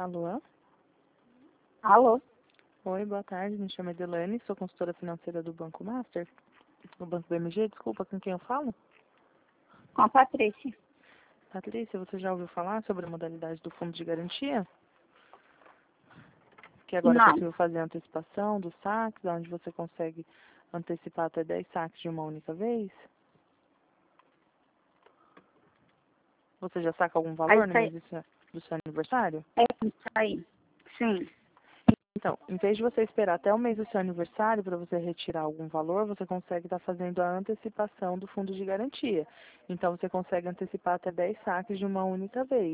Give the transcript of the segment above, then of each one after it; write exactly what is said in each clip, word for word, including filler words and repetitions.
Alô? Alô? Oi, boa tarde. Me chamo Edelane, sou consultora financeira do Banco Master. Do Banco B M G, desculpa, com quem eu falo? Com a Patrícia. Patrícia, você já ouviu falar sobre a modalidade do fundo de garantia? Que agora é Não. possível fazer a antecipação dos saques, onde você consegue antecipar até dez saques de uma única vez? Você já saca algum valor Aí no sai... mês do seu do seu aniversário? É isso aí. Sim. Então, em vez de você esperar até o mês do seu aniversário para você retirar algum valor, você consegue estar fazendo a antecipação do fundo de garantia. Então, você consegue antecipar até dez saques de uma única vez.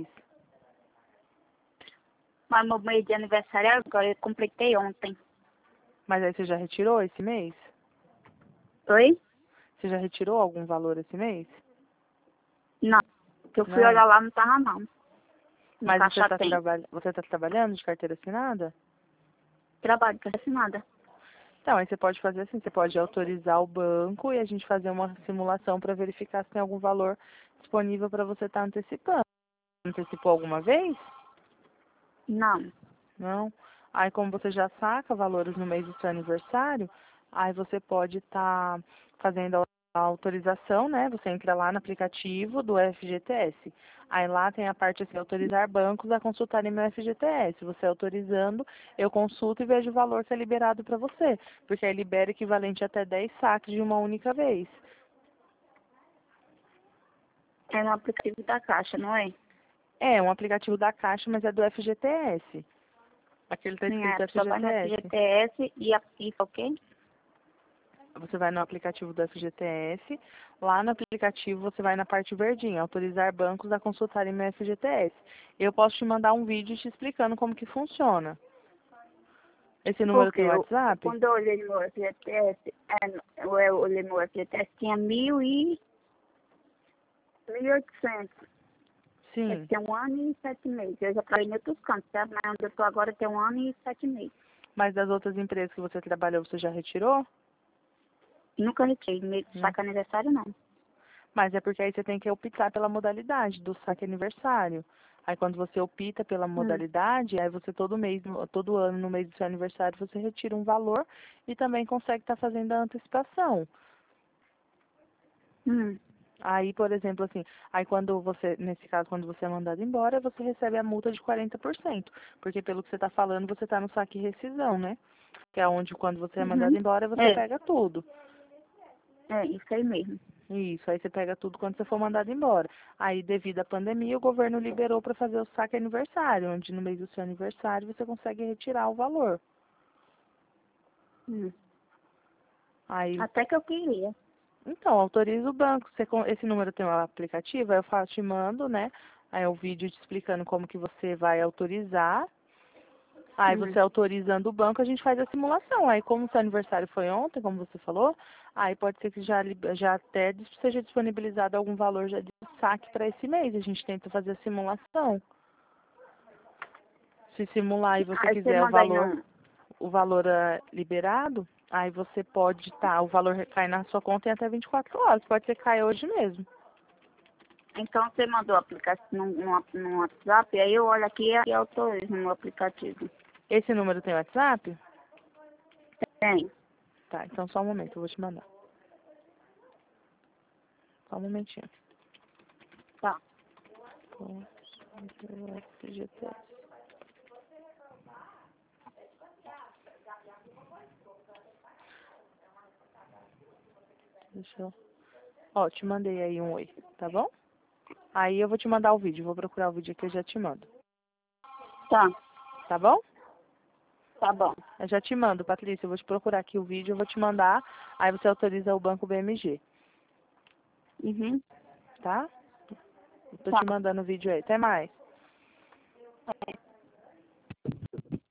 Mas meu mês de aniversário é agora, eu completei ontem. Mas aí você já retirou esse mês? Oi? Você já retirou algum valor esse mês? Não. Que eu fui Não. olhar lá, não tava não. No Mas você caixa está tem. traba você tá trabalhando de carteira assinada? Trabalho, não tem nada. Então, aí você pode fazer assim, você pode autorizar o banco e a gente fazer uma simulação para verificar se tem algum valor disponível para você estar antecipando. Antecipou alguma vez? Não. Não? Aí, como você já saca valores no mês do seu aniversário, aí você pode estar fazendo a a autorização, né? Você entra lá no aplicativo do F G T S. Aí lá tem a parte assim, autorizar bancos a consultarem meu F G T S. Você autorizando, eu consulto e vejo o valor que é liberado para você. Porque aí libera equivalente até dez saques de uma única vez. É no aplicativo da Caixa, não é? É, um aplicativo da Caixa, mas é do F G T S. Aqui ele está Sim, escrito é. Só vai no F G T S. F G T S e, a, e o quê? Você vai no aplicativo do F G T S, lá no aplicativo você vai na parte verdinha, autorizar bancos a consultarem meu F G T S. Eu posso te mandar um vídeo te explicando como que funciona. Esse número Porque tem eu, WhatsApp? quando eu olhei no meu F G T S, é, eu, eu olhei no meu F G T S, tinha mil e... mil e oitocentos. É que Sim, tem um ano e sete meses. Eu já trabalhei em outros cantos, sabe? Mas onde eu tô agora tem um ano e sete meses. mas das outras empresas que você trabalhou, você já retirou? Nunca retirei, meio de Não. saco aniversário, não. Mas é porque aí você tem que optar pela modalidade do saque aniversário. Aí quando você opta pela Hum, modalidade, aí você todo mês, todo ano no mês do seu aniversário, você retira um valor e também consegue estar fazendo a antecipação. hum. Aí, por exemplo, assim, aí quando você, nesse caso, quando você é mandado embora, você recebe a multa de quarenta por cento. Porque pelo que você está falando, você está no saque rescisão, né? Que é onde quando você é mandado Uhum. embora, você É, pega tudo. é, isso aí mesmo. Isso, aí você pega tudo quando você for mandado embora. Aí, devido à pandemia, o governo liberou para fazer o saque aniversário, onde no mês do seu aniversário você consegue retirar o valor. Hum. Aí, Até que eu queria. então, autoriza o banco. Você, com- esse número tem um aplicativo, aí eu faço, te mando, né? Aí é o vídeo te explicando como que você vai autorizar. Aí Hum. você autorizando o banco, a gente faz a simulação. Aí como o seu aniversário foi ontem, como você falou, aí pode ser que já, lib- já até dis- seja disponibilizado algum valor já de saque para esse mês. A gente tenta fazer a simulação. Se simular e você Aí você quiser o manda aí valor, no... o valor é liberado, aí você pode estar, o valor cai na sua conta em até vinte e quatro horas. Pode ser que caia hoje mesmo. Então você mandou o aplicativo no, no, no WhatsApp, aí eu olho aqui e autorizo no aplicativo. Esse número tem WhatsApp? Tem. Tá, então só um momento, eu vou te mandar. Só um momentinho. Tá. F G T S. Deixa eu... Ó, te mandei aí um oi, tá bom? Aí eu vou te mandar o vídeo, vou procurar o vídeo aqui e eu já te mando. Tá. Tá bom? Tá bom. Eu já te mando, Patrícia, eu vou te procurar aqui o vídeo, eu vou te mandar, aí você autoriza o banco B M G, Uhum. tá? Eu tô Tá. te mandando o vídeo aí. Até mais. É.